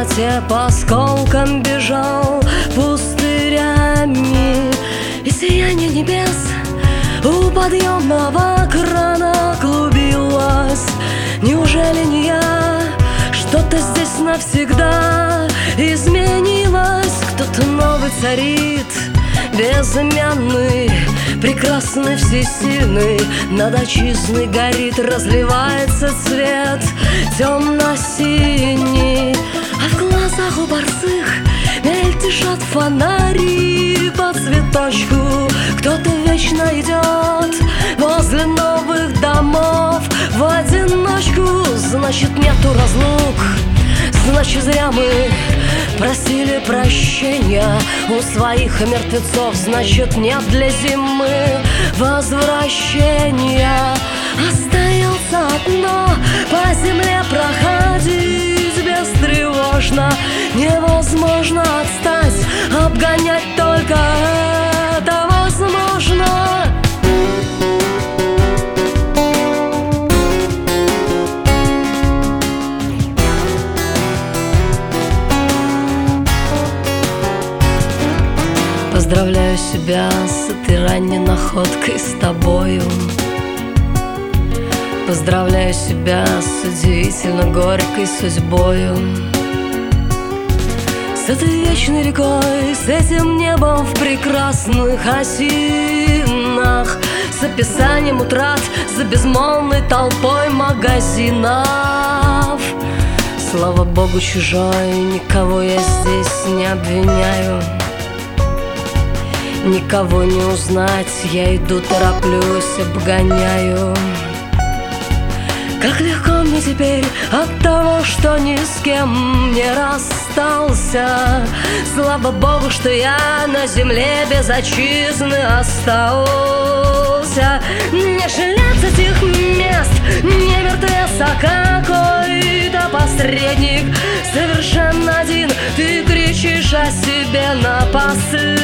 высоте по осколкам бежал пустырями, и сияние небес у подъемного крана клубилось. Неужели не я? Что-то здесь навсегда изменилось. Кто-то новый царит, безымянный, прекрасный, всесильный. Над отчизной горит, разливается цвет темно-синий, а в глазах у борзых мельтешат фонари по цветочку. Кто-то вечно идет возле новых домов в одиночку. Значит, нету разлук, значит, зря мы просили прощения у своих мертвецов. Значит, нет для зимы возвращения. Остается одно — по земле проходить бестревожно. Невозможно отстать, обгонять только это возможно. Поздравляю себя с этой ранней находкой с тобою. Поздравляю себя с удивительно горькой судьбою, с этой вечной рекой, с этим небом в прекрасных осинах, с описанием утрат, за безмолвной толпой магазинов. Слава Богу, чужой, никого я здесь не обвиняю. Никого не узнать, я иду, тороплюсь, обгоняю. Как легко мне теперь от того, что ни с кем не расстался. Слава Богу, что я на земле без отчизны остался. Не жилец этих мест, не мертвец, а какой-то посредник. Совершенно один, ты кричишь о себе напоследок.